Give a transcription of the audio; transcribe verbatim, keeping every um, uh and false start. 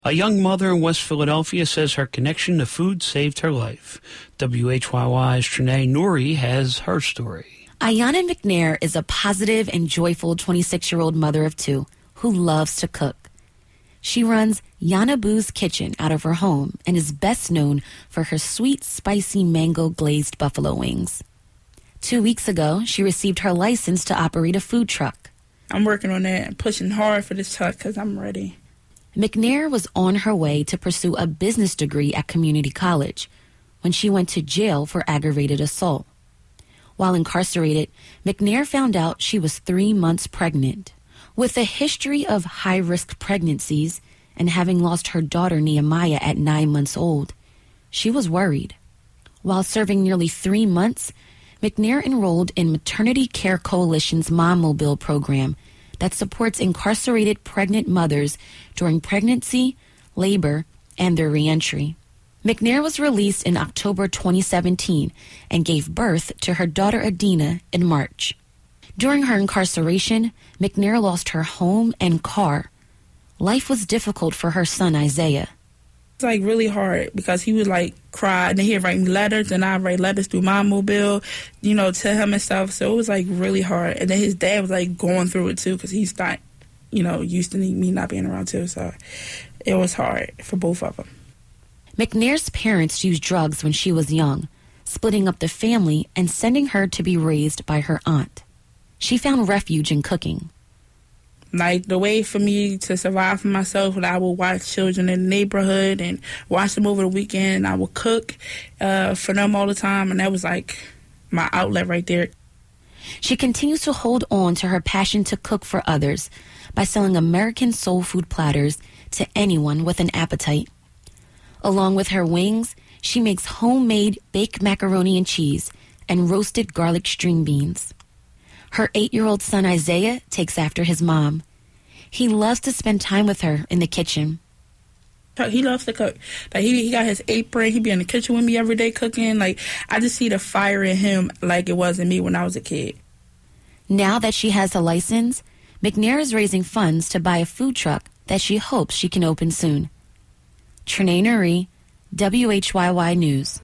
A young mother in West Philadelphia says her connection to food saved her life. W H Y Y's Trinae Nouri has her story. Ayanna McNair is a positive and joyful twenty-six-year-old mother of two who loves to cook. She runs Yana Boo's Kitchen out of her home and is best known for her sweet, spicy mango-glazed buffalo wings. Two weeks ago, she received her license to operate a food truck. I'm working on that and pushing hard for this truck because I'm ready. McNair was on her way to pursue a business degree at community college when she went to jail for aggravated assault. While incarcerated, McNair found out she was three months pregnant. With a history of high-risk pregnancies and having lost her daughter Nehemiah at nine months old, she was worried. While serving nearly three months, McNair enrolled in Maternity Care Coalition's Mom Mobile program that supports incarcerated pregnant mothers during pregnancy, labor, and their reentry. McNair was released in October twenty seventeen and gave birth to her daughter Adina in March. During her incarceration, McNair lost her home and car. Life was difficult for her son Isaiah. It's like really hard because he would like cry and then he'd write me letters and I'd write letters through my mobile, you know, to him and stuff. So it was like really hard. And then his dad was like going through it too because he's not, you know, used to me not being around too. So it was hard for both of them. McNair's parents used drugs when she was young, splitting up the family and sending her to be raised by her aunt. She found refuge in cooking. Like, the way for me to survive for myself, I would watch children in the neighborhood and watch them over the weekend. And I would cook uh, for them all the time, and that was, like, my outlet right there. She continues to hold on to her passion to cook for others by selling American soul food platters to anyone with an appetite. Along with her wings, she makes homemade baked macaroni and cheese and roasted garlic string beans. Her eight-year-old son Isaiah takes after his mom. He loves to spend time with her in the kitchen. He loves to cook. Like he, he got his apron. He be in the kitchen with me every day cooking. Like, I just see the fire in him like it was in me when I was a kid. Now that she has a license, McNair is raising funds to buy a food truck that she hopes she can open soon. Trinae Nouri, W H Y Y News.